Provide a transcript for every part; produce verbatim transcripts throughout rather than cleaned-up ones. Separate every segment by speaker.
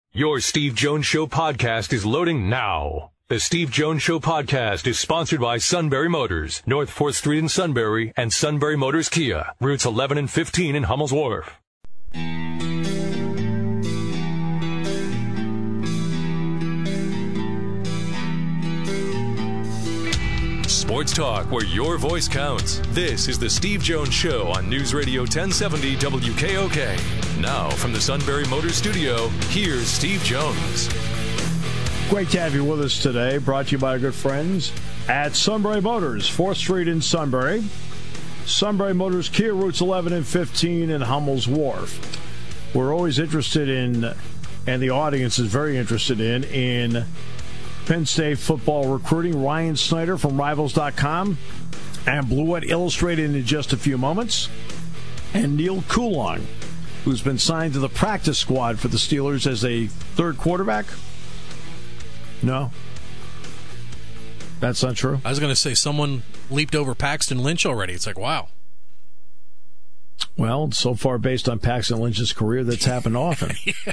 Speaker 1: Your Steve Jones Show podcast is loading now. The Steve Jones Show podcast is sponsored by Sunbury Motors, North fourth Street in Sunbury, and Sunbury Motors Kia, routes eleven and fifteen in Hummel's Wharf. Sports talk where your voice counts. This is the Steve Jones Show on News Radio ten seventy W K O K. Now, from the Sunbury Motors studio, here's Steve Jones.
Speaker 2: Great to have you with us today. Brought to you by our good friends at Sunbury Motors, fourth Street in Sunbury. Sunbury Motors Kia, routes eleven and fifteen in Hummel's Wharf. We're always interested in, and the audience is very interested in, in Penn State football recruiting. Ryan Snyder from Rivals dot com and Blue White Illustrated in just a few moments. And Neil Coulon, who's been signed to the practice squad for the Steelers as a third quarterback. No? That's not true?
Speaker 3: I was going to say someone leaped over Paxton Lynch already. It's like, wow.
Speaker 2: Well, so far based on Paxton Lynch's career, that's happened often.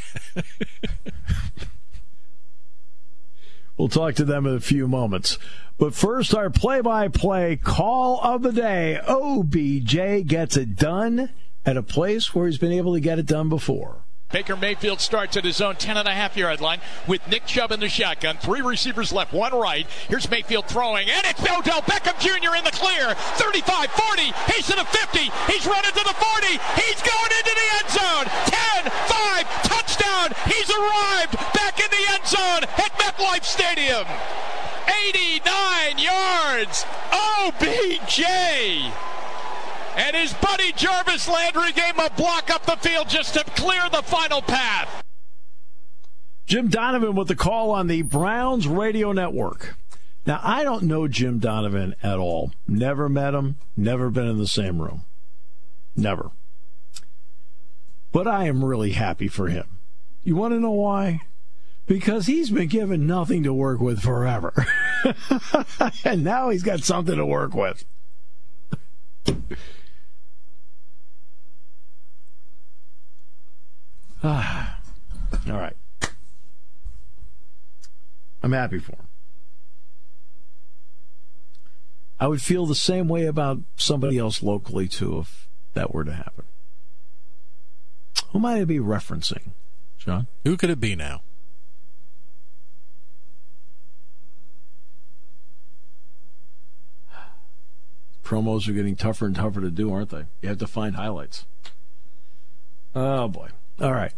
Speaker 2: We'll talk to them in a few moments. But first, our play-by-play call of the day. O B J gets it done at a place where he's been able to get it done before.
Speaker 4: Baker Mayfield starts at his own ten and a half yard line with Nick Chubb in the shotgun. Three receivers left, one right. Here's Mayfield throwing, and it's Odell Beckham Junior in the clear. thirty-five, forty, he's to the fifty, he's running to the forty, he's going into the end zone. ten, five, touchdown, he's arrived back in the end zone at MetLife Stadium. eighty-nine yards, O B J. And his buddy Jarvis Landry gave him a block up the field just to clear the final path.
Speaker 2: Jim Donovan with the call on the Browns radio network. Now, I don't know Jim Donovan at all. Never met him, never been in the same room. Never. But I am really happy for him. You want to know why? Because he's been given nothing to work with forever. And now he's got something to work with. Ah, all right. I'm happy for him. I would feel the same way about somebody else locally, too, if that were to happen. Who might I be referencing, John?
Speaker 3: Who could it be now?
Speaker 2: Promos are getting tougher and tougher to do, aren't they? You have to find highlights. Oh, boy. All right.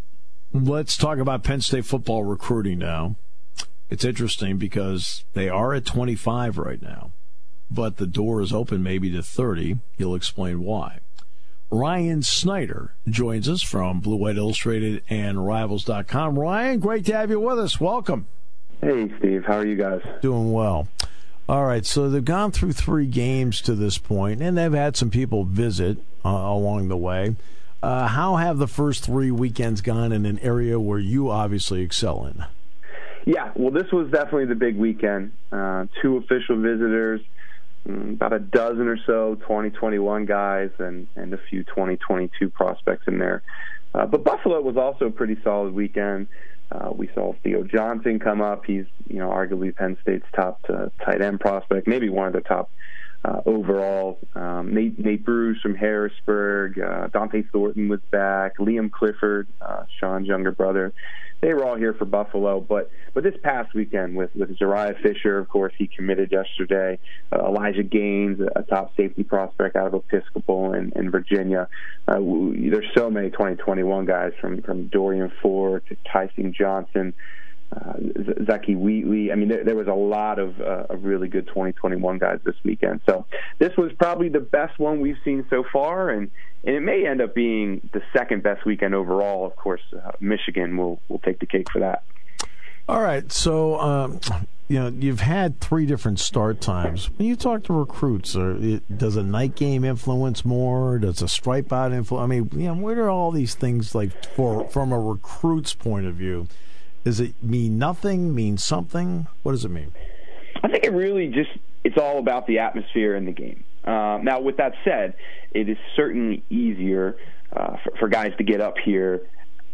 Speaker 2: Let's talk about Penn State football recruiting now. It's interesting because they are at twenty-five right now, but the door is open maybe to thirty. He'll explain why. Ryan Snyder joins us from Blue White Illustrated and Rivals dot com. Ryan, great to have you with us. Welcome.
Speaker 5: Hey, Steve. How are you guys?
Speaker 2: Doing well. All right, so they've gone through three games to this point, and they've had some people visit uh, along the way. Uh, how have the first three weekends gone in an area where you obviously excel in?
Speaker 5: Yeah, well, this was definitely the big weekend. Uh, two official visitors, about a dozen or so twenty twenty-one guys, and, and a few twenty twenty-two prospects in there. Uh, but Buffalo was also a pretty solid weekend. Uh, we saw Theo Johnson come up. He's, you know, arguably Penn State's top uh, tight end prospect, maybe one of the top Uh, overall. Um, Nate, Nate Bruce from Harrisburg, uh, Dante Thornton was back, Liam Clifford, uh, Sean's younger brother. They were all here for Buffalo. But but this past weekend with, with Zariah Fisher, of course, he committed yesterday. Uh, Elijah Gaines, a top safety prospect out of Episcopal in, in Virginia. Uh, there's so many twenty twenty-one guys from, from Dorian Ford to Tyson Johnson, Uh, Zaki Wheatley. I mean, there, there was a lot of, uh, of really good twenty twenty-one guys this weekend. So this was probably the best one we've seen so far, and, and it may end up being the second best weekend overall. Of course, uh, Michigan will, will take the cake for that.
Speaker 2: All right, so um, you know you've had three different start times. When you talk to recruits, or it, does a night game influence more? Does a stripe out influence? I mean, you know, what are all these things like for from a recruit's point of view? Does it mean nothing, mean something? What does it mean?
Speaker 5: I think it really just, it's all about the atmosphere in the game. Uh, now, with that said, it is certainly easier uh, for, for guys to get up here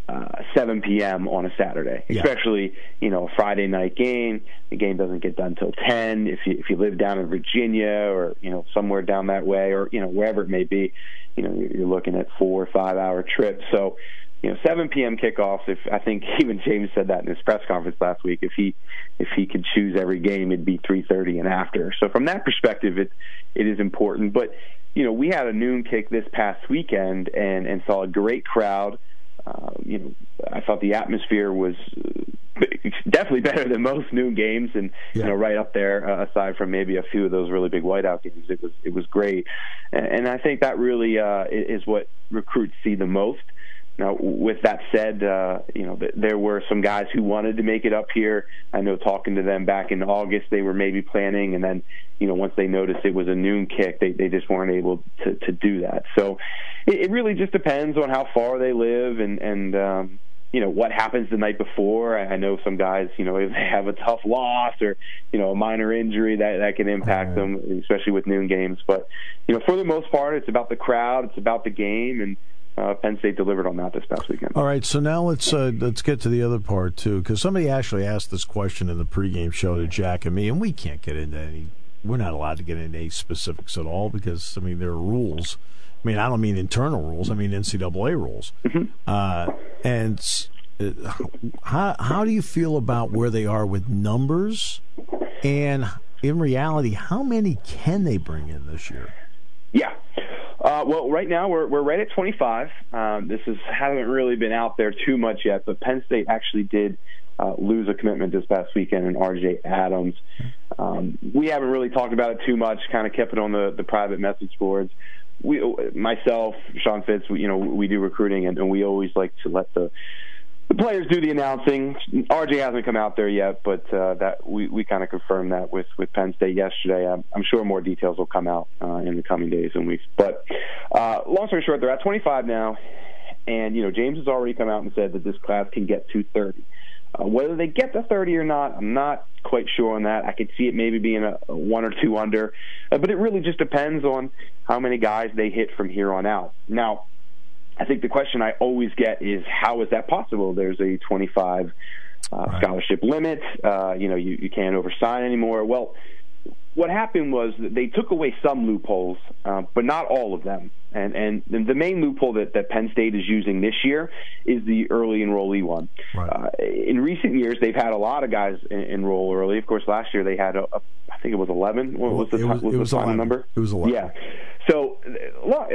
Speaker 5: uh, seven p.m. on a Saturday,
Speaker 2: yeah.
Speaker 5: especially, you know, a Friday night game. The game doesn't get done till ten. If you, if you live down in Virginia or, you know, somewhere down that way or, you know, wherever it may be, you know, you're looking at four or five hour trips. So, you know, seven p.m. kickoffs, if I think even James said that in his press conference last week, if he if he could choose every game, it'd be three thirty and after. So from that perspective, it it is important. But, you know, we had a noon kick this past weekend and, and saw a great crowd. Uh, you know, I thought the atmosphere was definitely better than most noon games, and yeah. you know, right up there. Uh, aside from maybe a few of those really big whiteout games, it was it was great, and, and I think that really uh, is what recruits see the most. Now, with that said, uh, you know, th- there were some guys who wanted to make it up here. I know talking to them back in August, they were maybe planning, and then, you know, once they noticed it was a noon kick, they, they just weren't able to, to do that. So it, it really just depends on how far they live and, and um, you know, what happens the night before. I know some guys, you know, if they have a tough loss or, you know, a minor injury, that, that can impact them, especially with noon games. But, you know, for the most part, it's about the crowd, it's about the game, and Uh, Penn State delivered on that this past weekend.
Speaker 2: All right, so now let's uh, let's get to the other part too, because somebody actually asked this question in the pregame show to Jack and me, and we can't get into any. We're not allowed to get into any specifics at all because I mean there are rules. I mean I don't mean internal rules. I mean N C double A rules. Mm-hmm. Uh, and uh, how how do you feel about where they are with numbers, and in reality, how many can they bring in this year?
Speaker 5: Yeah. Uh, well, right now we're we're right at twenty-five. Um, this is hasn't really been out there too much yet, but Penn State actually did uh, lose a commitment this past weekend in R J Adams. Um, we haven't really talked about it too much. Kind of kept it on the, the private message boards. We, myself, Sean Fitz, we, you know, we do recruiting, and, and we always like to let the the players do the announcing. R J hasn't come out there yet, but uh, that we, we kind of confirmed that with, with Penn State yesterday. I'm, I'm sure more details will come out uh, in the coming days and weeks. But uh, long story short, they're at twenty-five now, and you know James has already come out and said that this class can get to thirty. Uh, whether they get to thirty or not, I'm not quite sure on that. I could see it maybe being a, a one or two under, uh, but it really just depends on how many guys they hit from here on out. Now, I think the question I always get is, how is that possible? There's a twenty-five uh, right. scholarship limit. Uh, you know, you, you can't oversign anymore. Well, what happened was that they took away some loopholes, uh, but not all of them. And and the main loophole that, that Penn State is using this year is the early enrollee one. Right. Uh, in recent years, they've had a lot of guys en- enroll early. Of course, last year they had, a, a, I think it was eleven. What was the,
Speaker 2: it was,
Speaker 5: was
Speaker 2: it
Speaker 5: the
Speaker 2: was
Speaker 5: final number?
Speaker 2: It was eleven.
Speaker 5: Yeah. So, look,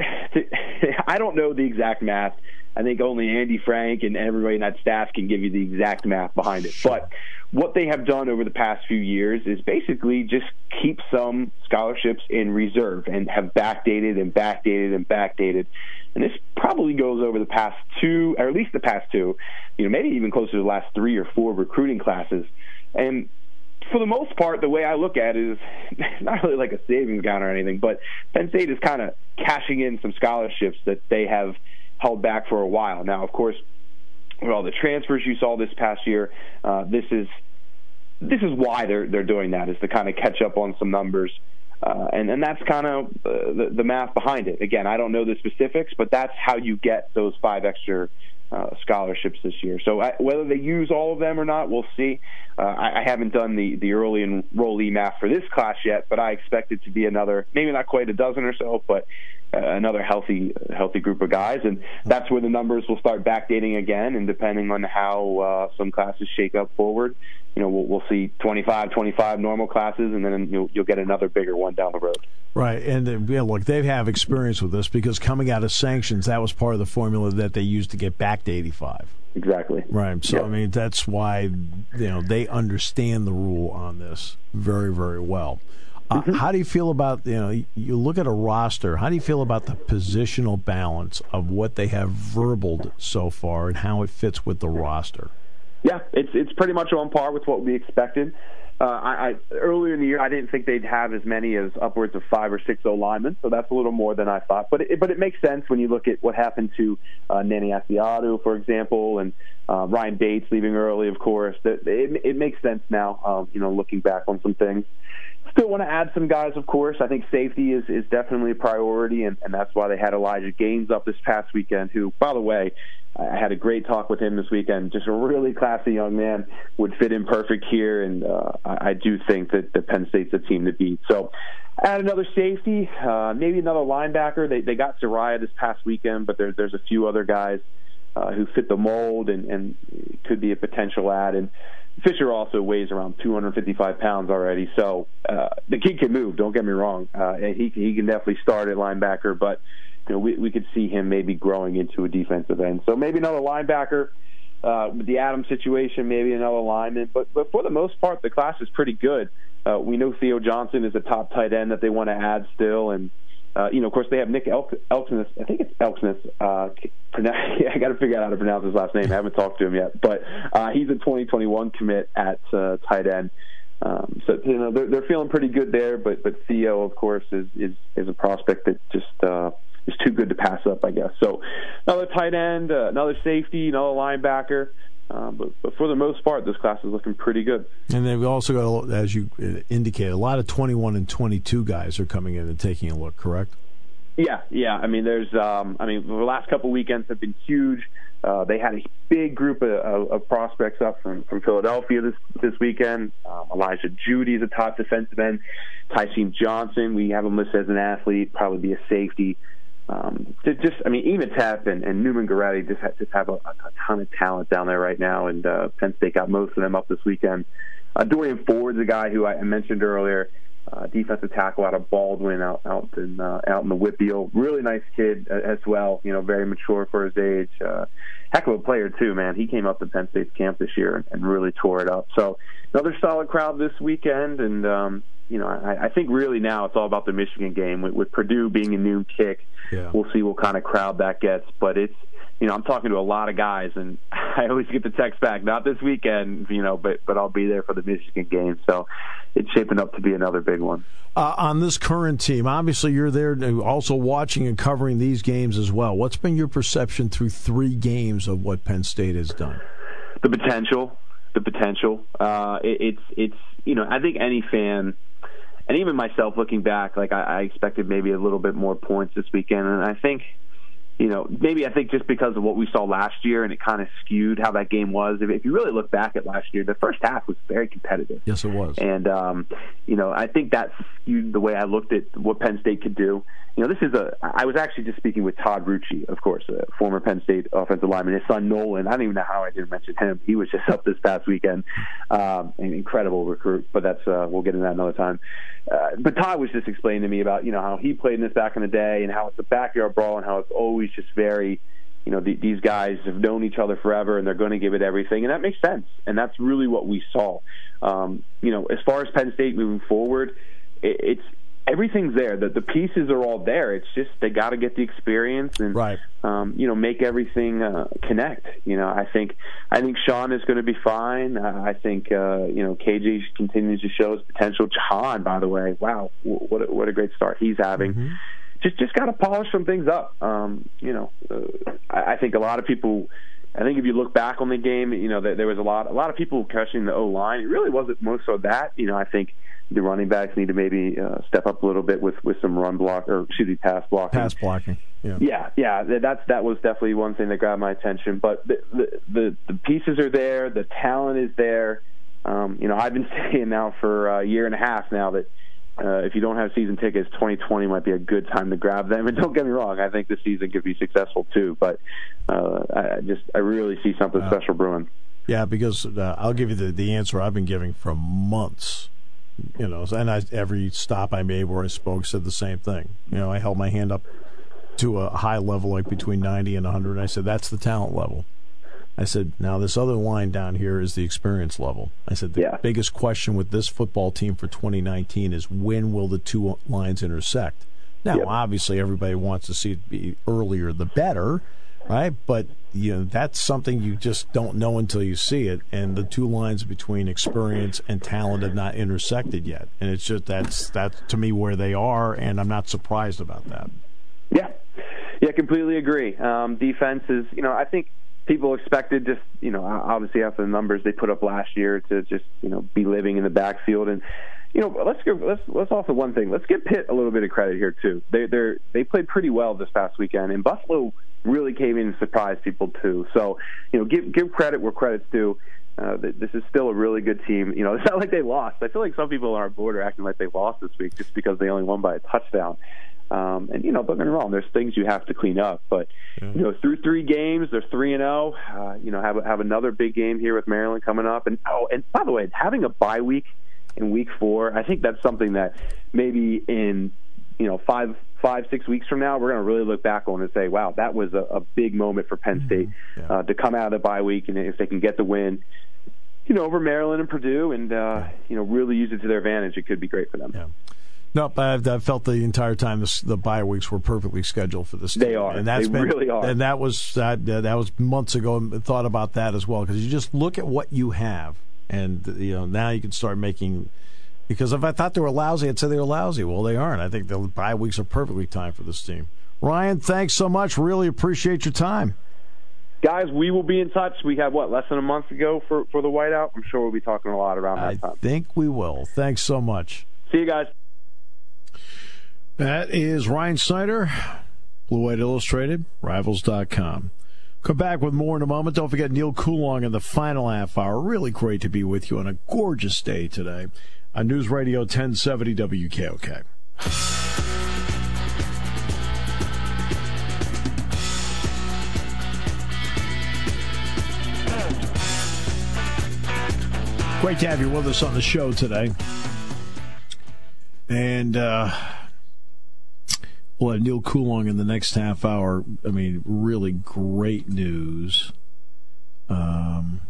Speaker 5: I don't know the exact math. I think only Andy Frank and everybody in that staff can give you the exact math behind it. But what they have done over the past few years is basically just keep some scholarships in reserve and have backdated and backdated and backdated. And this probably goes over the past two, or at least the past two, you know, maybe even closer to the last three or four recruiting classes. And for the most part, the way I look at it is not really like a savings account or anything, but Penn State is kind of cashing in some scholarships that they have held back for a while. Now, of course, with all the transfers you saw this past year, uh, this is this is why they're they're doing that, is to kind of catch up on some numbers, uh, and and that's kind of uh, the, the math behind it. Again, I don't know the specifics, but that's how you get those five extra uh, scholarships this year. So I, whether they use all of them or not, we'll see. Uh, I, I haven't done the, the early enrollee math for this class yet, but I expect it to be another, maybe not quite a dozen or so, but uh, another healthy healthy group of guys. And that's where the numbers will start backdating again, and depending on how uh, some classes shake up forward, you know, we'll, we'll see twenty-five, twenty-five normal classes, and then you'll, you'll get another bigger one down the road.
Speaker 2: Right, and uh, yeah, look, they have experience with this because coming out of sanctions, that was part of the formula that they used to get back to eighty-five.
Speaker 5: Exactly.
Speaker 2: Right. So,
Speaker 5: yep.
Speaker 2: I mean, that's why, you know, they understand the rule on this very, very well. Uh, mm-hmm. How do you feel about, you know, you look at a roster, how do you feel about the positional balance of what they have verbaled so far and how it fits with the roster?
Speaker 5: Yeah, it's it's pretty much on par with what we expected. Uh, I, I earlier in the year, I didn't think they'd have as many as upwards of five or six O linemen, so that's a little more than I thought. But it, but it makes sense when you look at what happened to uh, Nani Asiatu, for example, and uh, Ryan Bates leaving early, of course. That it, it makes sense now, um, you know, looking back on some things. Still want to add some guys, of course. I think safety is, is definitely a priority, and, and that's why they had Elijah Gaines up this past weekend, who, by the way, I had a great talk with him this weekend. Just a really classy young man, would fit in perfect here, and uh, I, I do think that, that Penn State's a team to beat. So add another safety, uh, maybe another linebacker. They they got Zariah this past weekend, but there, there's a few other guys uh, who fit the mold and, and could be a potential add. And Fisher also weighs around two hundred fifty-five pounds already, so uh, the kid can move, don't get me wrong. Uh, he, he can definitely start at linebacker, but you know, we, we could see him maybe growing into a defensive end. So maybe another linebacker. Uh, with the Adams situation, maybe another lineman. But, but for the most part, the class is pretty good. Uh, we know Theo Johnson is a top tight end that they want to add still. And, uh, you know, of course, they have Nick Elk- Elksmith. I think it's Elksmith. Uh, I got to figure out how to pronounce his last name. I haven't talked to him yet. But uh, he's a twenty twenty-one commit at uh, tight end. Um, so, you know, they're, they're feeling pretty good there. But, but Theo, of course, is, is, is a prospect that just uh, – is too good to pass up, I guess. So another tight end, uh, another safety, another linebacker. Uh, but, but for the most part, this class is looking pretty good. And
Speaker 2: then we also got, as you indicated, a lot of twenty-one and twenty-two guys are coming in and taking a look, correct?
Speaker 5: Yeah, yeah. I mean, there's, um, I mean, the last couple of weekends have been huge. Uh, they had a big group of, of, of prospects up from, from Philadelphia this this weekend. Um, Elijah Judy is a top defensive end. Tyson Johnson, we have him listed as an athlete, probably be a safety. Um, just, I mean, Ematep and, and Newman Goretti just have, just have a, a ton of talent down there right now, and uh, Penn State got most of them up this weekend. Uh, Dorian Ford's a guy who I mentioned earlier, uh, defensive tackle out of Baldwin, out out in uh, out in the Whitfield. Really nice kid uh, as well. You know, very mature for his age. Uh, heck of a player too, man. He came up to Penn State's camp this year and, and really tore it up. So another solid crowd this weekend, and um, you know, I, I think really now it's all about the Michigan game with, with Purdue being a noon kick. Yeah. We'll see what kind of crowd that gets, but it's, you know, I'm talking to a lot of guys, and I always get the text back, not this weekend, you know, but but I'll be there for the Michigan game, so it's shaping up to be another big one.
Speaker 2: Uh, on this current team, obviously you're there also watching and covering these games as well. What's been your perception through three games of what Penn State has done?
Speaker 5: The potential, the potential. Uh, it, it's, it's, you know, I think any fan, and even myself looking back, like I, I expected maybe a little bit more points this weekend. And I think, you know, maybe I think just because of what we saw last year, and it kind of skewed how that game was. If, if you really look back at last year, the first half was very competitive.
Speaker 2: Yes, it was.
Speaker 5: And, um, you know, I think that skewed the way I looked at what Penn State could do. You know, this is a, I was actually just speaking with Todd Rucci, of course, a former Penn State offensive lineman. His son, Nolan, I don't even know how I didn't mention him. He was just up this past weekend. Um, an incredible recruit, but that's, uh, we'll get into that another time. Uh, but Todd was just explaining to me about, you know, how he played in this back in the day and how it's a backyard brawl and how it's always just very, you know, the, these guys have known each other forever and they're going to give it everything. And that makes sense. And that's really what we saw. Um, you know, as far as Penn State moving forward, it, it's, everything's there. The, the pieces are all there. It's just they got to get the experience and,
Speaker 2: right.
Speaker 5: um, you know, make everything uh, connect. You know, I think I think Sean is going to be fine. Uh, I think uh, you know K J continues to show his potential. Jahan, by the way, wow, what a, what a great start he's having. Mm-hmm. Just just got to polish some things up. Um, you know, uh, I, I think a lot of people. I think if you look back on the game, you know, there, there was a lot a lot of people questioning the O line. It really wasn't most of that. You know, I think the running backs need to maybe uh, step up a little bit with, with some run block or excuse me, pass blocking.
Speaker 2: Pass blocking. Yeah,
Speaker 5: yeah, yeah. That's that was definitely one thing that grabbed my attention. But the the, the, the pieces are there. The talent is there. Um, you know, I've been saying now for a year and a half now that uh, if you don't have season tickets, twenty twenty might be a good time to grab them. And don't get me wrong, I think this season could be successful too. But uh, I just I really see something wow. special brewing.
Speaker 2: Yeah, because uh, I'll give you the, the answer I've been giving for months. You know, and I, every stop I made where I spoke said the same thing. You know, I held my hand up to a high level, like between ninety and one hundred. And I said, that's the talent level. I said, now this other line down here is the experience level. I said, the
Speaker 5: yeah.
Speaker 2: biggest question with this football team for twenty nineteen is when will the two lines intersect? Now, yep. obviously, everybody wants to see it be earlier the better, right? But you know, that's something you just don't know until you see it. And the two lines between experience and talent have not intersected yet. And it's just that's that's to me where they are, and I'm not surprised about that.
Speaker 5: Yeah, yeah, completely agree. Um, defense is, you know, I think people expected just, you know, obviously after the numbers they put up last year to just, you know, be living in the backfield. And, you know, let's go, let's let's also one thing. Let's give Pitt a little bit of credit here too. They they they played pretty well this past weekend, and Buffalo really came in and surprised people too. So, you know, give give credit where credit's due. Uh, this is still a really good team. You know, it's not like they lost. I feel like some people on our board are acting like they lost this week just because they only won by a touchdown. Um, and, you know, don't get me wrong, there's things you have to clean up. But, yeah. you know, through three games, they're three and oh. Uh, you know, have have another big game here with Maryland coming up. And, oh, and by the way, having a bye week in week four, I think that's something that maybe in, you know, five, five, six weeks from now, we're going to really look back on and say, wow, that was a, a big moment for Penn State yeah. uh, to come out of the bye week. And if they can get the win, you know, over Maryland and Purdue and, uh, you know, really use it to their advantage, it could be great for them.
Speaker 2: Yeah. Nope, I've, I've felt the entire time this, the bye weeks were perfectly scheduled for this team.
Speaker 5: They are.
Speaker 2: And that's
Speaker 5: they
Speaker 2: been,
Speaker 5: really are.
Speaker 2: And that was that, that was months ago. And thought about that as well, because you just look at what you have, and you know now you can start making. Because if I thought they were lousy, I'd say they were lousy. Well, they aren't. I think the bye weeks are perfectly timed for this team. Ryan, thanks so much. Really appreciate your time.
Speaker 5: Guys, we will be in touch. We have, what, less than a month ago for, for the whiteout? I'm sure we'll be talking a lot around that
Speaker 2: I
Speaker 5: time.
Speaker 2: I think we will. Thanks so much.
Speaker 5: See you guys.
Speaker 2: That is Ryan Snyder, Blue White Illustrated, Rivals dot com. Come back with more in a moment. Don't forget Neil Coulong in the final half hour. Really great to be with you on a gorgeous day today on News Radio ten seventy W K O K. Great to have you with us on the show today. And uh, we'll have Neil Coulong in the next half hour. I mean, really great news um,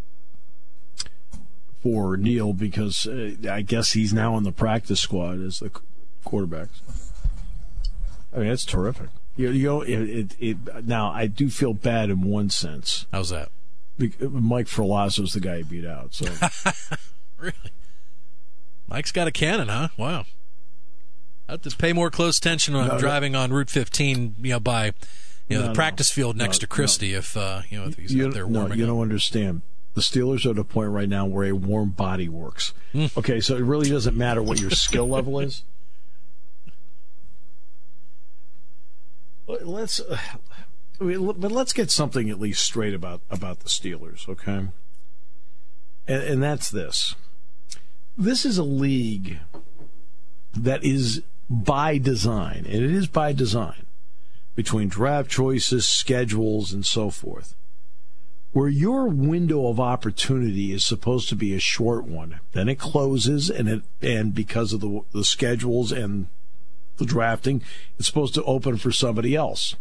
Speaker 2: for Neil, because uh, I guess he's now in the practice squad as the quarterback. I mean, that's terrific. You, you know, it, it, it, now, I do feel bad in one sense.
Speaker 3: How's that?
Speaker 2: Mike Ferlazzo's the guy he beat out. So,
Speaker 3: really, Mike's got a cannon, huh? Wow. I have to pay more close attention when I'm no, driving no. on Route fifteen, you know, by you know no, the practice no. field next no, to Christie. No. If uh, you know, if he's
Speaker 2: you,
Speaker 3: out there warming
Speaker 2: no, you
Speaker 3: up.
Speaker 2: don't understand. The Steelers are at a point right now where a warm body works. Mm. Okay, so it really doesn't matter what your skill level is. Let's. Uh, I mean, but let's get something at least straight about, about the Steelers, okay? And, and that's this. This is a league that is by design, and it is by design, between draft choices, schedules, and so forth, where your window of opportunity is supposed to be a short one. Then it closes, and it and because of the the schedules and the drafting, it's supposed to open for somebody else.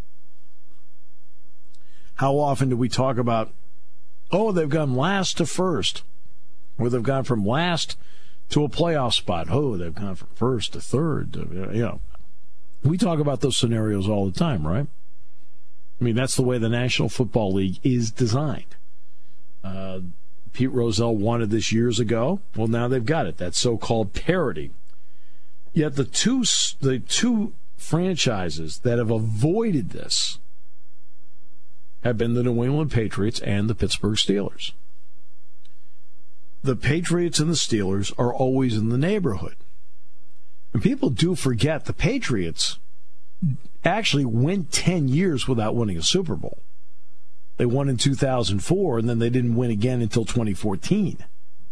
Speaker 2: How often do we talk about, oh, they've gone last to first, or they've gone from last to a playoff spot. Oh, they've gone from first to third. You know, we talk about those scenarios all the time, right? I mean, that's the way the National Football League is designed. Uh, Pete Rozelle wanted this years ago. Well, now they've got it. That so-called parity. Yet the two the two franchises that have avoided this have been the New England Patriots and the Pittsburgh Steelers. The Patriots and the Steelers are always in the neighborhood. And people do forget the Patriots actually went ten years without winning a Super Bowl. They won in two thousand four, and then they didn't win again until twenty fourteen.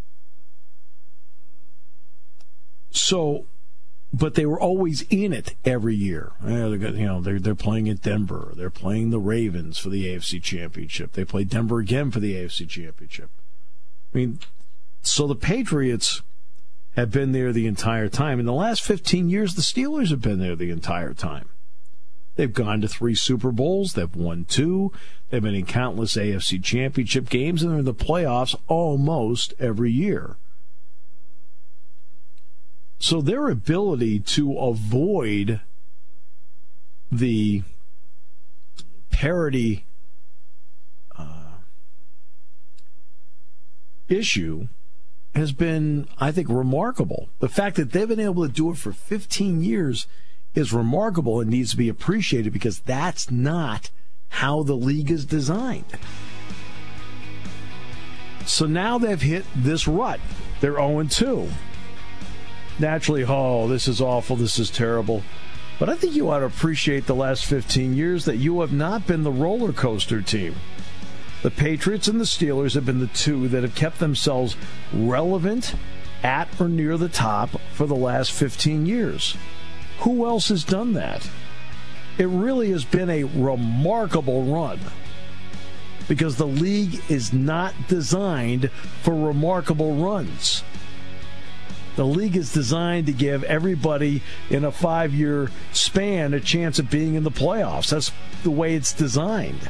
Speaker 2: So, but they were always in it every year. You know, they're they're playing at Denver. They're playing the Ravens for the A F C Championship. They play Denver again for the A F C Championship. I mean, so the Patriots have been there the entire time. In the last fifteen years, the Steelers have been there the entire time. They've gone to three Super Bowls. They've won two. They've been in countless A F C Championship games, and they're in the playoffs almost every year. So their ability to avoid the parity uh, issue has been, I think, remarkable. The fact that they've been able to do it for fifteen years is remarkable and needs to be appreciated, because that's not how the league is designed. So now they've hit this rut. They're oh and two. Naturally, oh, this is awful, this is terrible. But I think you ought to appreciate the last fifteen years that you have not been the roller coaster team. The Patriots and the Steelers have been the two that have kept themselves relevant at or near the top for the last fifteen years. Who else has done that? It really has been a remarkable run because the league is not designed for remarkable runs. The league is designed to give everybody in a five-year span a chance of being in the playoffs. That's the way it's designed.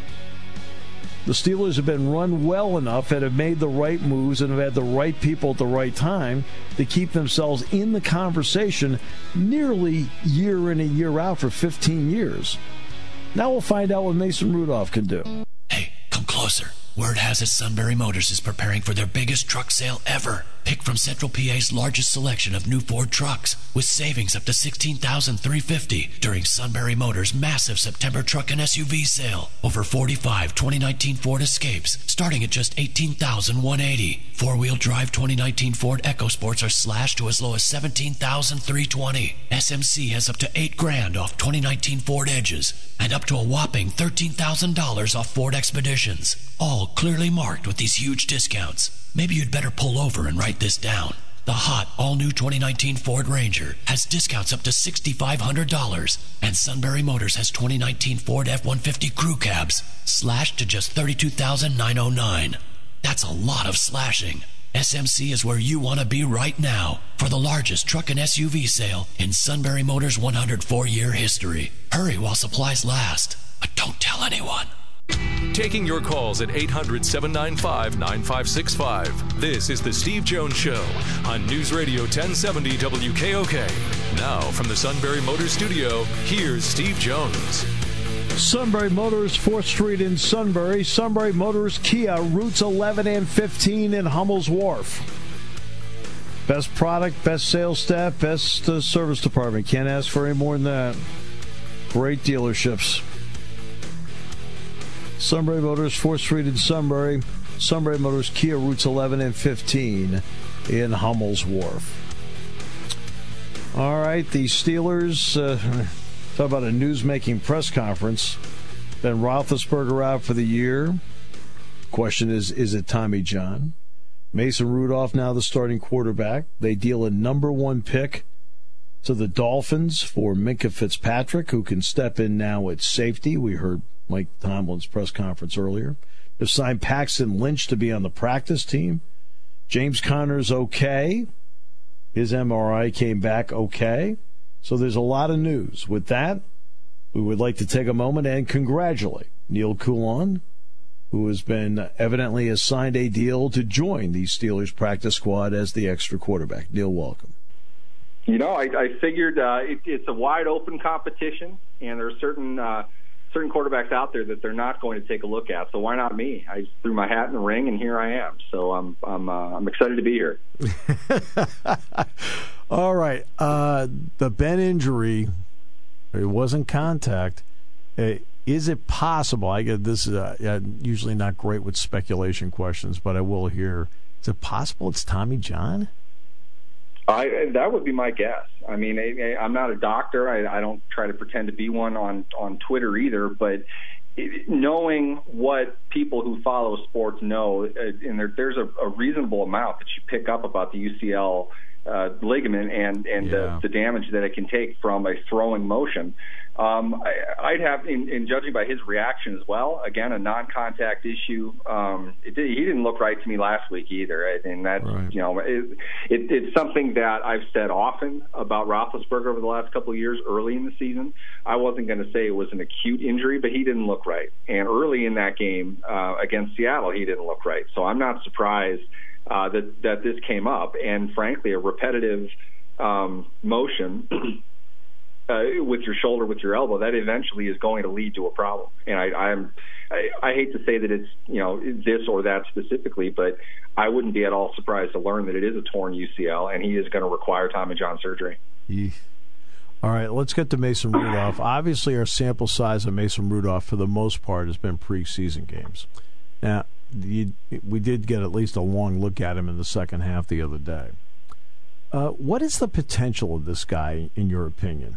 Speaker 2: The Steelers have been run well enough and have made the right moves and have had the right people at the right time to keep themselves in the conversation nearly year in and year out for fifteen years. Now we'll find out what Mason Rudolph can do.
Speaker 6: Hey, come closer. Word has it Sunbury Motors is preparing for their biggest truck sale ever. Pick from Central P A's largest selection of new Ford trucks with savings up to sixteen thousand three hundred fifty dollars during Sunbury Motors' massive September truck and S U V sale. Over forty-five twenty nineteen Ford Escapes starting at just eighteen thousand one hundred eighty dollars. Four-wheel drive twenty nineteen Ford EcoSports are slashed to as low as seventeen thousand three hundred twenty dollars. S M C has up to eight grand off twenty nineteen Ford Edges and up to a whopping thirteen thousand dollars off Ford Expeditions. All clearly marked with these huge discounts. Maybe you'd better pull over and write this down. The hot, all-new twenty nineteen Ford Ranger has discounts up to six thousand five hundred dollars. And Sunbury Motors has twenty nineteen Ford F one fifty Crew Cabs slashed to just thirty-two thousand nine hundred nine dollars. That's a lot of slashing. S M C is where you want to be right now for the largest truck and S U V sale in Sunbury Motors' one hundred four year history. Hurry while supplies last, but don't tell anyone.
Speaker 1: Taking your calls at eight hundred, seven nine five, nine five six five. This is the Steve Jones Show on News Radio ten seventy W K O K. Now from the Sunbury Motors studio, here's Steve Jones.
Speaker 2: Sunbury Motors, fourth Street in Sunbury. Sunbury Motors Kia, routes eleven and fifteen in Hummel's Wharf. Best product, best sales staff, best uh, service department. Can't ask for any more than that. Great dealerships. Sunbury Motors, fourth Street in Sunbury. Sunbury Motors Kia, routes eleven and fifteen in Hummel's Wharf. All right, the Steelers... Uh, Talk about a news-making press conference. Ben Roethlisberger out for the year. Question is, is it Tommy John? Mason Rudolph now the starting quarterback. They deal a number one pick to the Dolphins for Minkah Fitzpatrick, who can step in now at safety. We heard Mike Tomlin's press conference earlier. They've signed Paxton Lynch to be on the practice team. James Conner's okay. His M R I came back okay. So there's a lot of news. With that, we would like to take a moment and congratulate Neil Coulon, who has been evidently assigned a deal to join the Steelers practice squad as the extra quarterback. Neil, welcome.
Speaker 7: You know, I, I figured uh, it, it's a wide open competition, and there are certain uh, certain quarterbacks out there that they're not going to take a look at. So why not me? I threw my hat in the ring, and here I am. So I'm I'm uh, I'm excited to be here.
Speaker 2: All right. Uh, the Ben injury, it wasn't contact. Uh, is it possible? I get this is uh, usually not great with speculation questions, but I will here. Is it possible it's Tommy John?
Speaker 7: I, that would be my guess. I mean, I, I'm not a doctor. I, I don't try to pretend to be one on, on Twitter either, but it, knowing what people who follow sports know, and there, there's a, a reasonable amount that you pick up about the U C L uh, ligament and, and
Speaker 2: yeah.
Speaker 7: the, the damage that it can take from a throwing motion. Um, I, I'd have, in, in judging by his reaction as well, again, a non-contact issue. Um, it, he didn't look right to me last week either, and that's
Speaker 2: right.
Speaker 7: you know, it, it, it's something that I've said often about Roethlisberger over the last couple of years. Early in the season, I wasn't going to say it was an acute injury, but he didn't look right, and early in that game uh, against Seattle, he didn't look right. So I'm not surprised uh, that that this came up, and frankly, a repetitive um, motion. Uh, with your shoulder, with your elbow, that eventually is going to lead to a problem. And I, I'm, I, I hate to say that it's you know this or that specifically, but I wouldn't be at all surprised to learn that it is a torn U C L, and he is going to require Tommy John surgery.
Speaker 2: Yeah. All right, let's get to Mason Rudolph. Obviously, our sample size of Mason Rudolph, for the most part, has been preseason games. Now, you, we did get at least a long look at him in the second half the other day. Uh, what is the potential of this guy, in your opinion?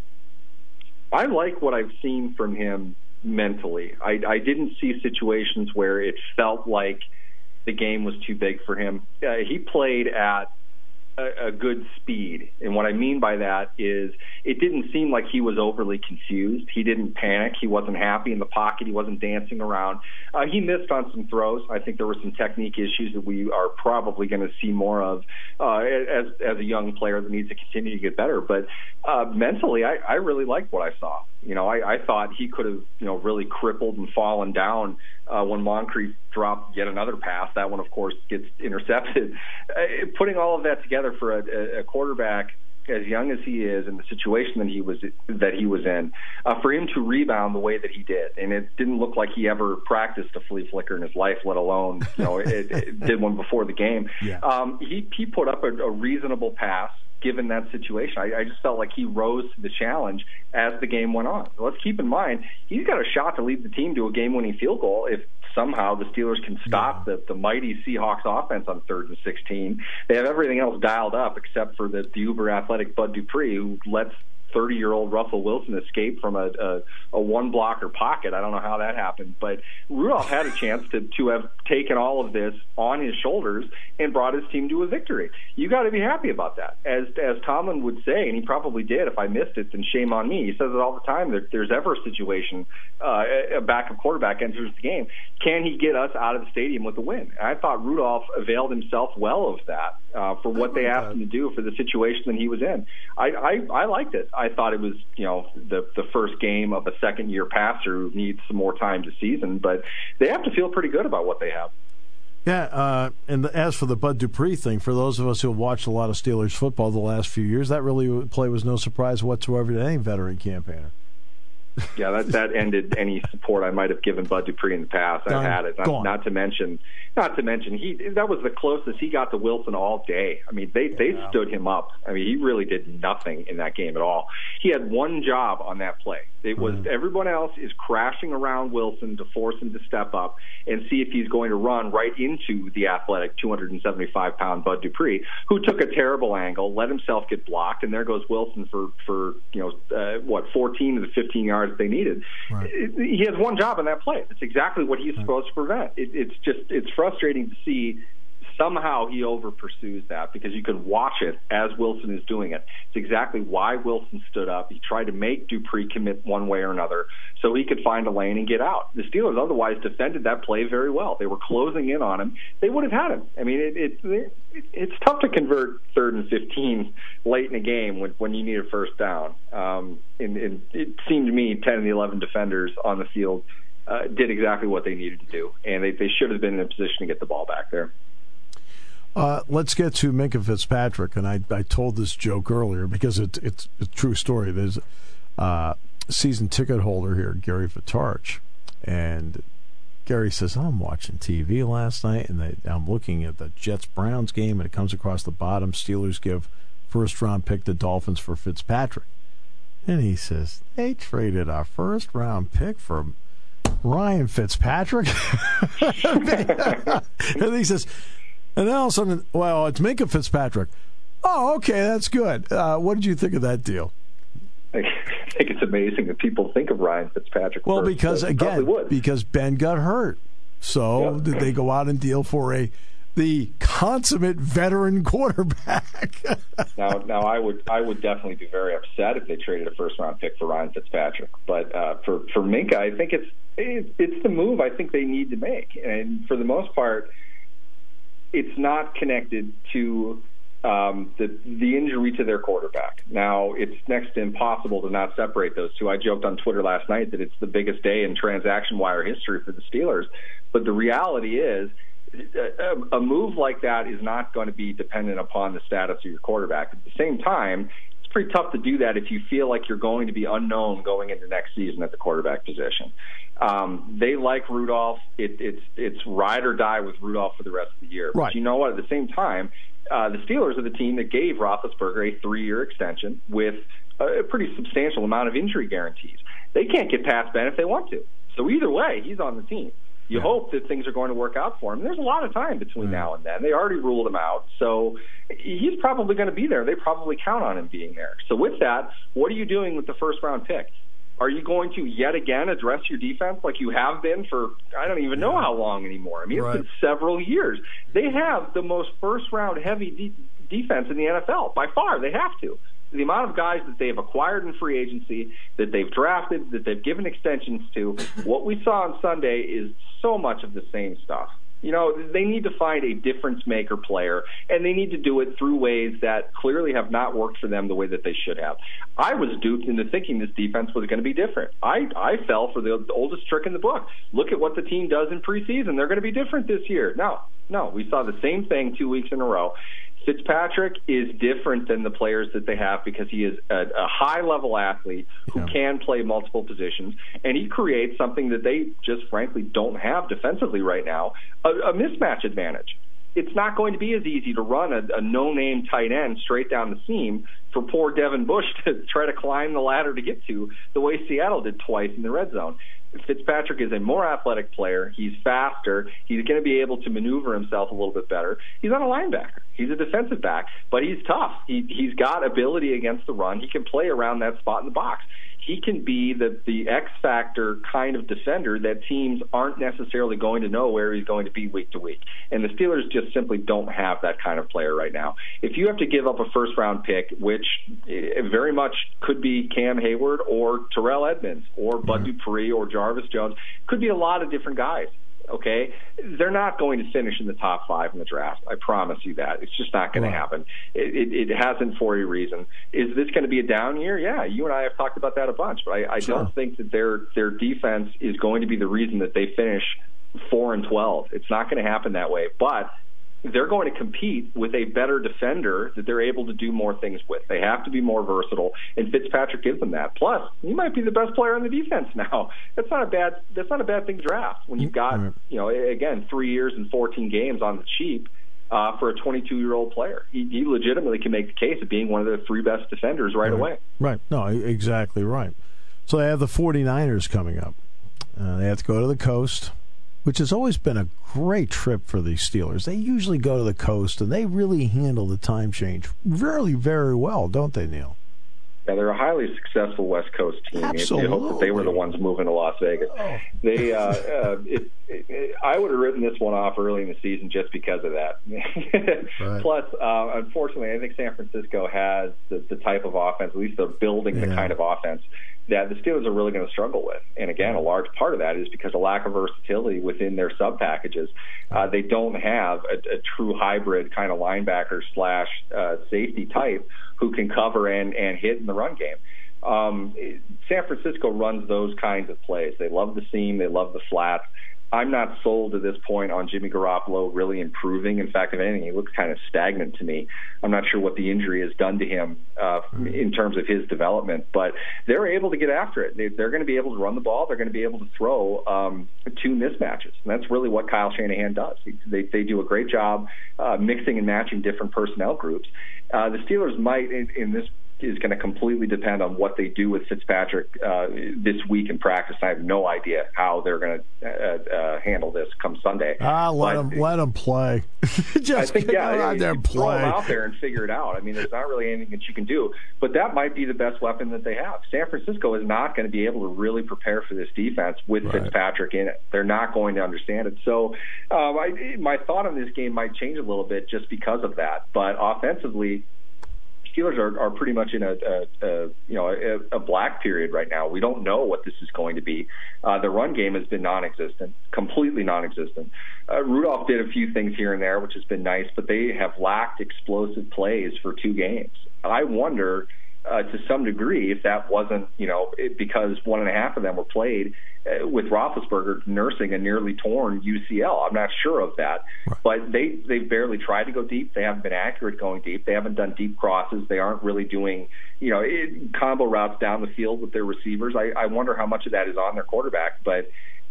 Speaker 7: I like what I've seen from him mentally. I, I didn't see situations where it felt like the game was too big for him. Uh, he played at a, a good speed, and what I mean by that is it didn't seem like he was overly confused. He didn't panic. He wasn't happy in the pocket. He wasn't dancing around. Uh, he missed on some throws. I think there were some technique issues that we are probably going to see more of uh, as as a young player that needs to continue to get better. But uh, mentally, I, I really liked what I saw. You know, I, I thought he could have, you know, really crippled and fallen down uh, when Moncrief dropped yet another pass. That one, of course, gets intercepted. Uh, putting all of that together for a, a quarterback as young as he is, in the situation that he was that he was in, uh, for him to rebound the way that he did, and it didn't look like he ever practiced a flea flicker in his life, let alone, you know, it, it did one before the game. Yeah. Um, he he put up a, a reasonable pass. Given that situation, I, I just felt like he rose to the challenge as the game went on. Let's keep in mind, he's got a shot to lead the team to a game-winning field goal if somehow the Steelers can stop yeah. the, the mighty Seahawks offense on third and sixteen. They have everything else dialed up except for the, the uber-athletic Bud Dupree, who lets thirty-year-old Russell Wilson escape from a, a, a one-blocker pocket. I don't know how that happened, but Rudolph had a chance to, to have taken all of this on his shoulders and brought his team to a victory. You got to be happy about that. As as Tomlin would say, and he probably did, if I missed it, then shame on me. He says it all the time, that there's ever a situation, uh, a backup quarterback enters the game. Can he get us out of the stadium with a win? And I thought Rudolph availed himself well of that uh, for what they asked him to do for the situation that he was in. I, I, I liked it. I thought it was, you know, the the first game of a second-year passer who needs some more time to season, but they have to feel pretty good about what they have.
Speaker 2: Yeah, uh, and the, as for the Bud Dupree thing, for those of us who have watched a lot of Steelers football the last few years, that really play was no surprise whatsoever to any veteran campaigner.
Speaker 7: Yeah, that that ended any support I might have given Bud Dupree in the past. I've had it. Not, not to mention, not to mention, he that was the closest he got to Wilson all day. I mean, they they yeah. stood him up. I mean, he really did nothing in that game at all. He had one job on that play. It was mm-hmm. everyone else is crashing around Wilson to force him to step up and see if he's going to run right into the athletic two hundred seventy-five pound Bud Dupree, who took a terrible angle, let himself get blocked, and there goes Wilson for for you know uh, what fourteen of the fifteen yards they needed. Right. He has one job in that play. It's exactly what he's right. supposed to prevent. It, it's just it's frustrating to see somehow he over pursues that, because you can watch it as Wilson is doing it. It's exactly why Wilson stood up. He tried to make Dupree commit one way or another so he could find a lane and get out. The Steelers otherwise defended that play very well. They were closing in on him. They would have had him. I mean, it, it, it, it's tough to convert third and fifteen late in a game when, when you need a first down. Um, and, and it seemed to me ten of the eleven defenders on the field uh, did exactly what they needed to do, and they, they should have been in a position to get the ball back there.
Speaker 2: Uh, let's get to Minkah Fitzpatrick, and I, I told this joke earlier because it, it's a true story. There's a uh, season ticket holder here, Gary Vitarch, and Gary says, oh, I'm watching T V last night, and they, I'm looking at the Jets-Browns game, and it comes across the bottom. Steelers give first-round pick to Dolphins for Fitzpatrick. And he says, they traded our first-round pick for Ryan Fitzpatrick? And he says... And then all of a sudden, well, it's Minkah Fitzpatrick. Oh, okay, that's good. Uh, what did you think of that deal?
Speaker 7: I think it's amazing that people think of Ryan Fitzpatrick.
Speaker 2: Well,
Speaker 7: first,
Speaker 2: because, again, because Ben got hurt. So
Speaker 7: yep.
Speaker 2: did they go out and deal for a the consummate veteran quarterback?
Speaker 7: now, now I would I would definitely be very upset if they traded a first-round pick for Ryan Fitzpatrick. But uh, for, for Minkah, I think it's, it, it's the move I think they need to make. And for the most part, it's not connected to um, the the injury to their quarterback. Now, it's next to impossible to not separate those two. I joked on Twitter last night that it's the biggest day in transaction wire history for the Steelers. But the reality is, a, a move like that is not going to be dependent upon the status of your quarterback. At the same time, it's pretty tough to do that if you feel like you're going to be unknown going into next season at the quarterback position. Um, they like Rudolph. It, it's it's ride or die with Rudolph for the rest of the year.
Speaker 2: Right.
Speaker 7: But you know what? At the same time, uh, the Steelers are the team that gave Roethlisberger a three-year extension with a pretty substantial amount of injury guarantees. They can't get past Ben if they want to. So either way, he's on the team. You yeah. hope that things are going to work out for him. There's a lot of time between mm. now and then. They already ruled him out, so he's probably going to be there. They probably count on him being there. So with that, what are you doing with the first-round pick? Are you going to yet again address your defense like you have been for I don't even know how long anymore? I mean, right. it's been several years. They have the most first-round heavy de- defense in the N F L, by far. They have to. The amount of guys that they've acquired in free agency, that they've drafted, that they've given extensions to, what we saw on Sunday is so much of the same stuff. You know, they need to find a difference-maker player, and they need to do it through ways that clearly have not worked for them the way that they should have. I was duped into thinking this defense was going to be different. I, I fell for the oldest trick in the book. Look at what the team does in preseason. They're going to be different this year. No, no, we saw the same thing two weeks in a row. Fitzpatrick is different than the players that they have because he is a, a high-level athlete who yeah. can play multiple positions, and he creates something that they just frankly don't have defensively right now, a, a mismatch advantage. It's not going to be as easy to run a, a no-name tight end straight down the seam for poor Devin Bush to try to climb the ladder to get to the way Seattle did twice in the red zone. Fitzpatrick is a more athletic player. He's faster. He's going to be able to maneuver himself a little bit better. He's not a linebacker. He's a defensive back, but he's tough. He, he's got ability against the run. He can play around that spot in the box. He can be the, the X-factor kind of defender that teams aren't necessarily going to know where he's going to be week to week. And the Steelers just simply don't have that kind of player right now. If you have to give up a first-round pick, which very much could be Cam Hayward or Terrell Edmonds or Bud mm-hmm. Dupree or Jarvis Jones, could be a lot of different guys. Okay, they're not going to finish in the top five in the draft. I promise you that. It's just not going right. to happen. It, it, it hasn't for a reason. Is this going to be a down year? Yeah, you and I have talked about that a bunch, but I, I sure. don't think that their their defense is going to be the reason that they finish four and twelve. It's not going to happen that way. But they're going to compete with a better defender that they're able to do more things with. They have to be more versatile, and Fitzpatrick gives them that. Plus, he might be the best player on the defense now. That's not a bad. That's not a bad thing to draft when you've got, you know, again, three years and fourteen games on the cheap uh, for a twenty-two-year-old player. He, he legitimately can make the case of being one of the three best defenders right,
Speaker 2: right.
Speaker 7: away.
Speaker 2: Right. No, exactly right. So they have the forty-niners coming up. Uh, they have to go to the coast, which has always been a great trip for the Steelers. They usually go to the coast, and they really handle the time change very, very well, don't they, Neil?
Speaker 7: Yeah, they're a highly successful West Coast team.
Speaker 2: Absolutely.
Speaker 7: You hope that they were the ones moving to Las Vegas. Oh. They, uh, uh, it, it, it, I would have written this one off early in the season just because of that. Right. Plus, uh, unfortunately, I think San Francisco has the, the type of offense, at least they're building yeah. the kind of offense that the Steelers are really going to struggle with. And again, a large part of that is because of lack of versatility within their sub packages. Uh, they don't have a, a true hybrid kind of linebacker slash uh, safety type who can cover and, and hit in the run game. Um, San Francisco runs those kinds of plays. They love the seam. They love the flat. I'm not sold to this point on Jimmy Garoppolo really improving. In fact, if anything, he looks kind of stagnant to me. I'm not sure what the injury has done to him uh, in terms of his development, but they're able to get after it. They, they're going to be able to run the ball. They're going to be able to throw um, two mismatches, and that's really what Kyle Shanahan does. They, they do a great job uh, mixing and matching different personnel groups. Uh, the Steelers might, in, in this is going to completely depend on what they do with Fitzpatrick uh, this week in practice. I have no idea how they're going to uh, uh, handle this come Sunday.
Speaker 2: Ah, let but, them let them play. Just
Speaker 7: I think, yeah,
Speaker 2: out
Speaker 7: it,
Speaker 2: there
Speaker 7: you
Speaker 2: play.
Speaker 7: Throw them out there and figure it out. I mean, there's not really anything that you can do, but that might be the best weapon that they have. San Francisco is not going to be able to really prepare for this defense with right. Fitzpatrick in it. They're not going to understand it. So, um, I, my thought on this game might change a little bit just because of that. But offensively, Steelers are, are pretty much in a, a, a you know a, a black period right now. We don't know what this is going to be. Uh, the run game has been non-existent, completely non-existent. Uh, Rudolph did a few things here and there, which has been nice, but they have lacked explosive plays for two games. I wonder, uh, to some degree, if that wasn't you know it, because one and a half of them were played uh, with Roethlisberger nursing a nearly torn U C L. I'm not sure of that, right. but they they barely tried to go deep. They haven't been accurate going deep. They haven't done deep crosses. They aren't really doing you know it, combo routes down the field with their receivers. I, I wonder how much of that is on their quarterback, but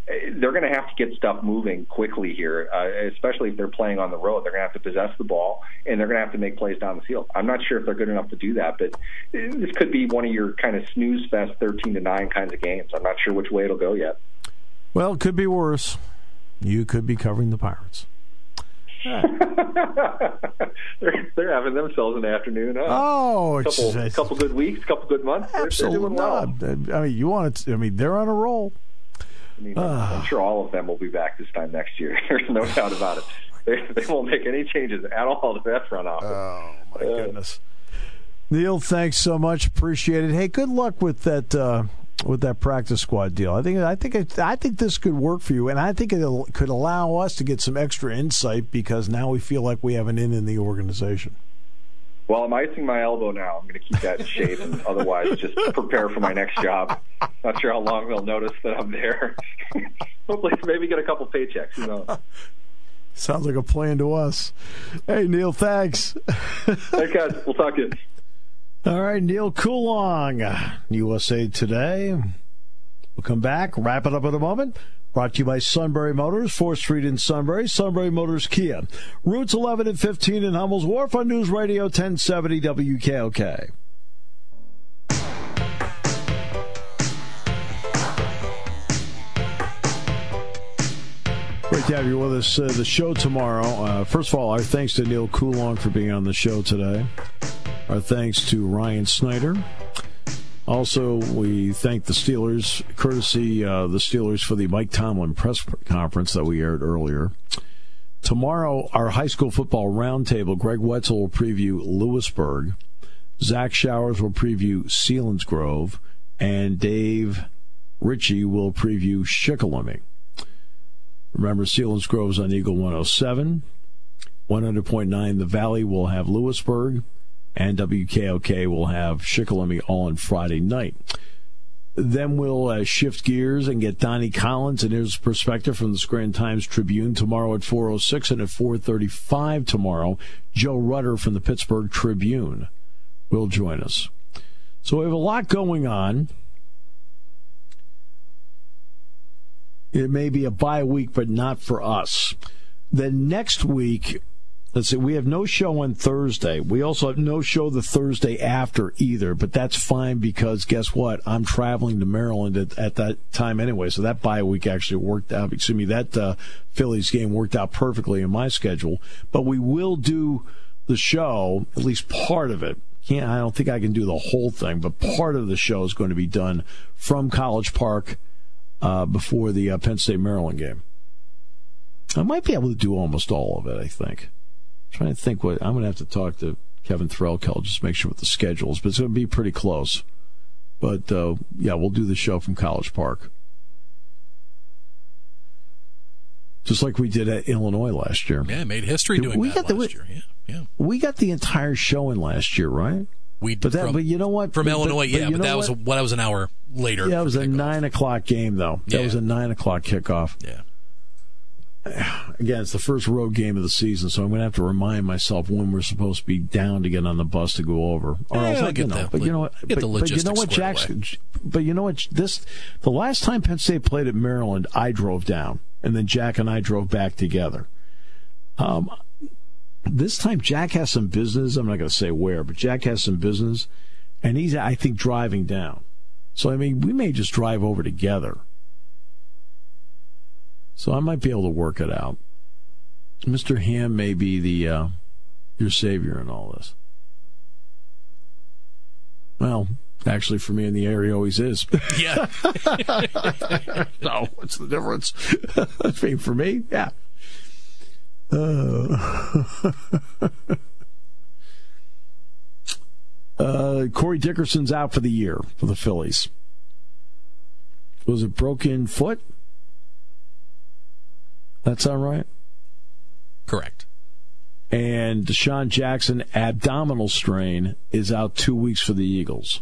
Speaker 7: they're going to have to get stuff moving quickly here, uh, especially if they're playing on the road. They're going to have to possess the ball, and they're going to have to make plays down the field. I'm not sure if they're good enough to do that, but this could be one of your kind of snooze fest thirteen to nine kinds of games. I'm not sure which way it'll go yet.
Speaker 2: Well, it could be worse. You could be covering the Pirates.
Speaker 7: they're, they're having themselves an afternoon. Huh?
Speaker 2: Oh,
Speaker 7: it's couple, a couple good weeks, couple good months.
Speaker 2: Absolutely not. Well. I mean, you want to? I mean, they're on a roll.
Speaker 7: I mean, uh, I'm sure all of them will be back this time next year. There's no doubt about it. They, they won't make any changes at all to that front office.
Speaker 2: Oh my
Speaker 7: uh,
Speaker 2: goodness, Neil, thanks so much. Appreciate it. Hey, good luck with that. Uh, with that practice squad deal. I think I think I think this could work for you, and I think it could allow us to get some extra insight because now we feel like we have an in in the organization.
Speaker 7: Well, I'm icing my elbow now. I'm going to keep that in shape, and otherwise just prepare for my next job. Not sure how long they'll notice that I'm there. Hopefully, maybe get a couple paychecks. Who knows?
Speaker 2: Sounds like a plan to us. Hey, Neil, thanks.
Speaker 7: Thanks, guys. We'll talk to you.
Speaker 2: All right, Neil Coulong, U S A Today. We'll come back, wrap it up in a moment. Brought to you by Sunbury Motors, fourth Street in Sunbury, Sunbury Motors Kia. Routes eleven and fifteen in Hummel's Wharf on News Radio ten seventy W K O K. Great to have you with us. Uh, the show tomorrow. Uh, first of all, our thanks to Neil Coulong for being on the show today. Our thanks to Ryan Snyder. Also, we thank the Steelers, courtesy uh, the Steelers for the Mike Tomlin press conference that we aired earlier. Tomorrow, our high school football roundtable, Greg Wetzel will preview Lewisburg. Zach Showers will preview Selinsgrove. And Dave Ritchie will preview Shikellamy. Remember, Selinsgrove's on Eagle one oh seven. one hundred point nine The Valley will have Lewisburg. And W K O K will have Shikellamy all on Friday night. Then we'll uh, shift gears and get Donnie Collins and his perspective from the Scranton Times-Tribune tomorrow at four oh six, and at four thirty-five tomorrow, Joe Rutter from the Pittsburgh Tribune will join us. So we have a lot going on. It may be a bye week, but not for us. Then next week, let's see, we have no show on Thursday. We also have no show the Thursday after either, but that's fine because guess what? I'm traveling to Maryland at, at that time anyway, so that bye week actually worked out. Excuse me, that uh, Phillies game worked out perfectly in my schedule. But we will do the show, at least part of it. Can't, I don't think I can do the whole thing, but part of the show is going to be done from College Park uh, before the uh, Penn State Maryland game. I might be able to do almost all of it, I think. Trying to think what I'm going to have to talk to Kevin Threlkel just to make sure what the schedule is, but it's going to be pretty close. But uh, yeah, we'll do the show from College Park, just like we did at Illinois last year.
Speaker 3: Yeah, made history doing
Speaker 2: we
Speaker 3: that
Speaker 2: got
Speaker 3: last
Speaker 2: the,
Speaker 3: year. Yeah, yeah.
Speaker 2: We got the entire show in last year, right?
Speaker 3: We did,
Speaker 2: but, that,
Speaker 3: from,
Speaker 2: but you know what?
Speaker 3: From
Speaker 2: but,
Speaker 3: Illinois,
Speaker 2: but,
Speaker 3: yeah,
Speaker 2: but,
Speaker 3: but that
Speaker 2: what?
Speaker 3: was a, what, that was an hour later.
Speaker 2: Yeah, it was a nine o'clock game though. That
Speaker 3: yeah.
Speaker 2: was a nine o'clock kickoff.
Speaker 3: Yeah.
Speaker 2: Again, it's the first road game of the season, so I'm going to have to remind myself when we're supposed to be down to get on the bus to go over. Or
Speaker 3: yeah,
Speaker 2: else I,
Speaker 3: get
Speaker 2: you know,
Speaker 3: the,
Speaker 2: but you know what?
Speaker 3: Get
Speaker 2: but,
Speaker 3: the
Speaker 2: but you know
Speaker 3: logistics
Speaker 2: what,
Speaker 3: squared
Speaker 2: Jackson? But you know what? This the last time Penn State played at Maryland, I drove down, and then Jack and I drove back together. Um, this time Jack has some business. I'm not going to say where, but Jack has some business, and he's I think driving down. So I mean, we may just drive over together. So I might be able to work it out. Mister Ham may be the uh, your savior in all this. Well, actually, for me in the area, he always is.
Speaker 3: Yeah.
Speaker 2: No, what's the difference? I mean, for me, yeah. Uh, uh, Corey Dickerson's out for the year for the Phillies. Was it broken foot? That sound right?
Speaker 3: Correct.
Speaker 2: And Deshaun Jackson, abdominal strain, is out two weeks for the Eagles.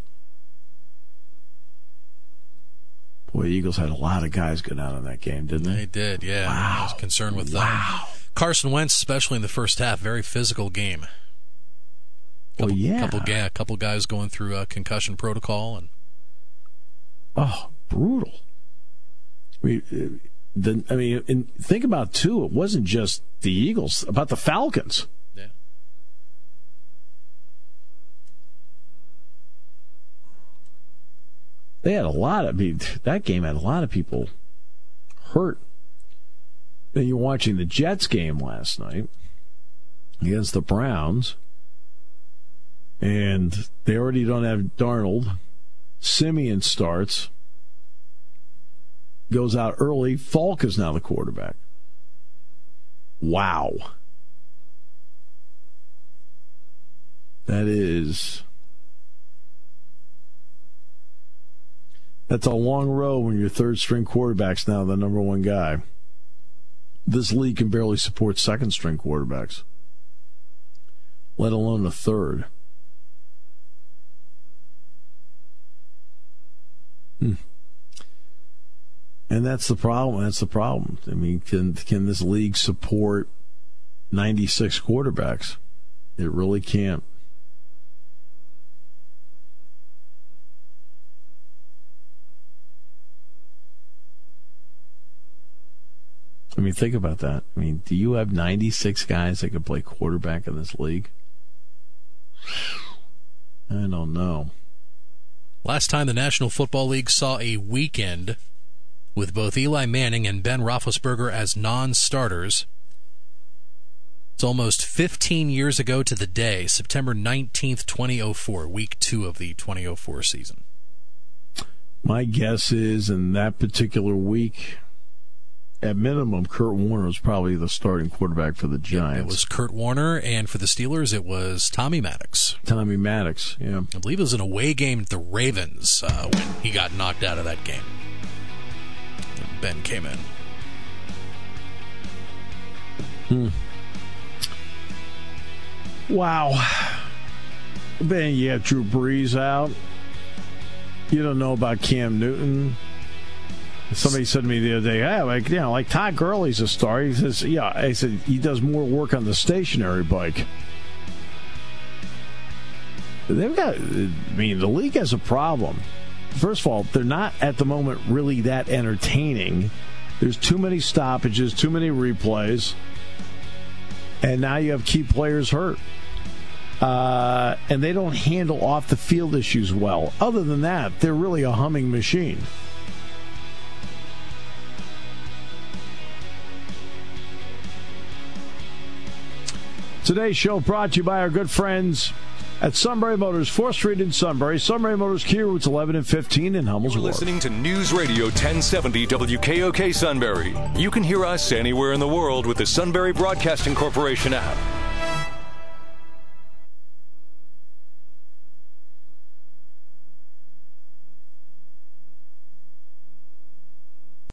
Speaker 2: Boy, the Eagles had a lot of guys go down in that game, didn't they?
Speaker 3: They did, yeah.
Speaker 2: Wow.
Speaker 3: I was concerned with
Speaker 2: wow.
Speaker 3: that. Carson Wentz, especially in the first half, very physical game. Couple,
Speaker 2: well, yeah.
Speaker 3: Couple, yeah, couple guys going through a concussion protocol. and
Speaker 2: Oh, brutal. We, the, I mean, and think about, too, it wasn't just the Eagles, about the Falcons.
Speaker 3: Yeah.
Speaker 2: They had a lot of, I mean, that game had a lot of people hurt. Then you're watching the Jets game last night against the Browns, and they already don't have Darnold. Simeon starts, goes out early. Falk is now the quarterback. Wow. That is... That's a long row when your third-string quarterback's now the number one guy. This league can barely support second-string quarterbacks, let alone a third. Hmm. And that's the problem. That's the problem. I mean, can can this league support ninety-six quarterbacks? It really can't. I mean, think about that. I mean, do you have ninety-six guys that could play quarterback in this league? I don't know.
Speaker 3: Last time the National Football League saw a weekend with both Eli Manning and Ben Roethlisberger as non-starters, it's almost fifteen years ago to the day, September nineteenth, twenty oh four, week two of the twenty oh four season.
Speaker 2: My guess is in that particular week, at minimum, Kurt Warner was probably the starting quarterback for the Giants.
Speaker 3: It was Kurt Warner, and for the Steelers, it was Tommy Maddox.
Speaker 2: Tommy Maddox, yeah.
Speaker 3: I believe it was an away game at the Ravens uh, when he got knocked out of that game. And Ben came in.
Speaker 2: Hmm. Wow. Ben, you have Drew Brees out. You don't know about Cam Newton. Somebody said to me the other day, yeah, like, you know, like Todd Gurley's a star. He says, yeah, I said, he does more work on the stationary bike. They've got, I mean, the league has a problem. First of all, they're not at the moment really that entertaining. There's too many stoppages, too many replays, and now you have key players hurt. Uh, and they don't handle off the field issues well. Other than that, they're really a humming machine. Today's show brought to you by our good friends at Sunbury Motors, fourth Street in Sunbury. Sunbury Motors, Kia routes eleven and fifteen in Hummels
Speaker 1: You're
Speaker 2: Wharf.
Speaker 1: listening to News Radio ten seventy W K O K Sunbury. You can hear us anywhere in the world with the Sunbury Broadcasting Corporation app.